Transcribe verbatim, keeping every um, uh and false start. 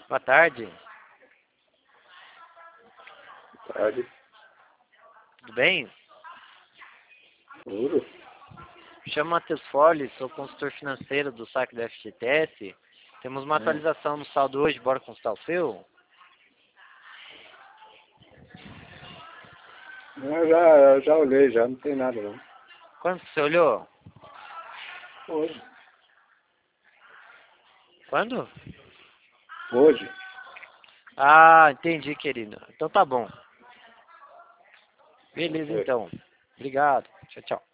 Boa tarde. Boa tarde. Tudo bem? Tudo? Me chamo Matheus Folli, sou consultor financeiro do saque da F G T S. Temos uma Hum. atualização no saldo hoje, bora consultar o seu? Eu já, eu já olhei, já não tem nada não. Quando que você olhou? Hoje. Quando? Hoje. Ah, entendi, querido. Então tá bom. Beleza, É. então. Obrigado. Tchau, tchau.